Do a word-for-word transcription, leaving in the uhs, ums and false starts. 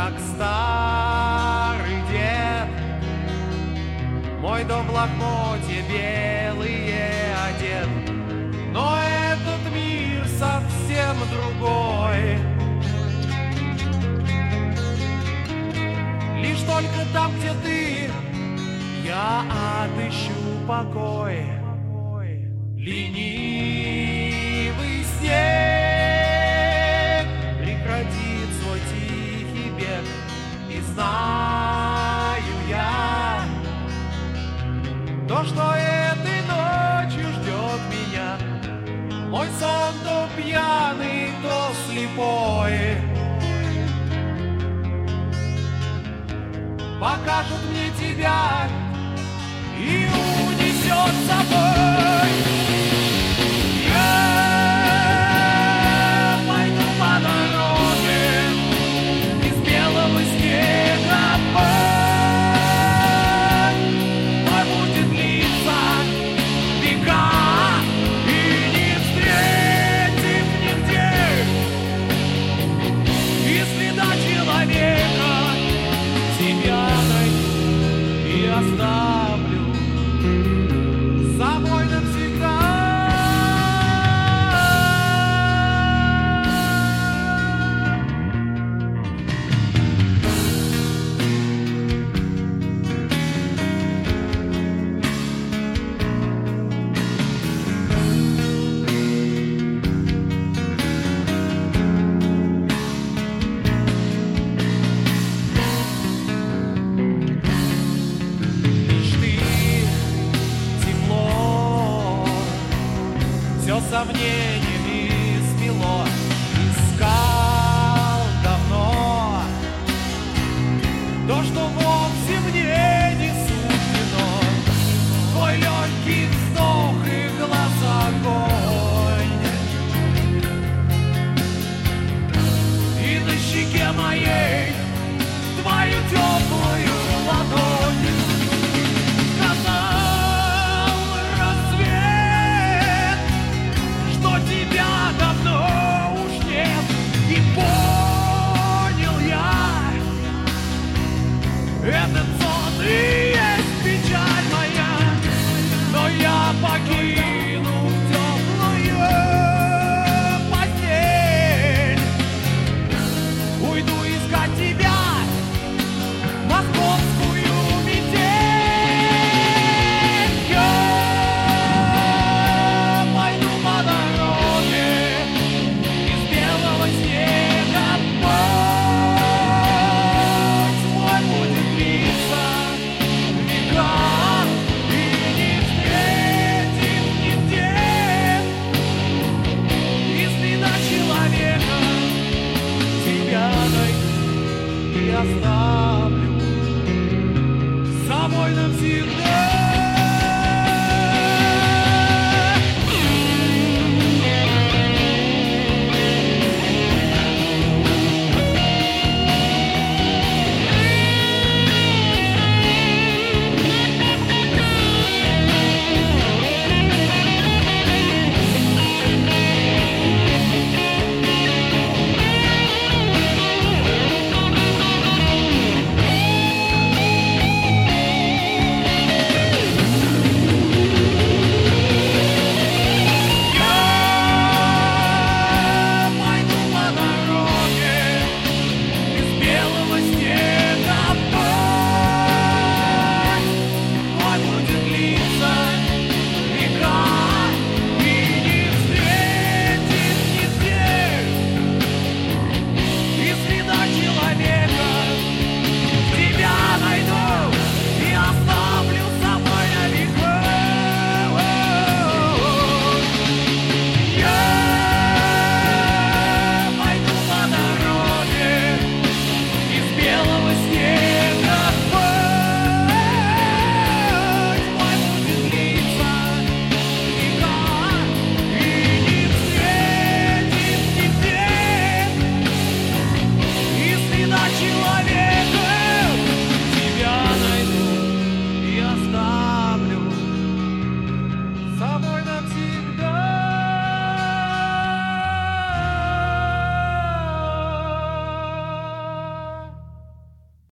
как старый дед. Мой дом в лохмотье белые одет, но этот мир совсем другой. Лишь только там, где ты, я отыщу покой. Ленивый снег прекратит свой тихий бег, и знаю я то, что этой ночью ждет меня. Мой сон то пьяный, то слепой покажет мне тебя и унесет с собой. Я пойду по дороге из белого снега. Мой будет длиться века, и не встретим нигде и следа человека. Тебя найду и оставлю с собой навсегда. Все сомнениями смело, искал давно то, что вовсе мне не суждено. Твой легкий вздох и глаз огонь, и на щеке моей твою теплую ладонь. Тебя давно уж нет, и понял я, этот сон и есть печаль моя, но я покину теплую постель, уйду искать тебя, московскую метель. Я пойду по дороге из белого снега. Путь мой будет длиться века, и не встретим нигде и следа человека. Тебя найду и оставлю с собой навсегда.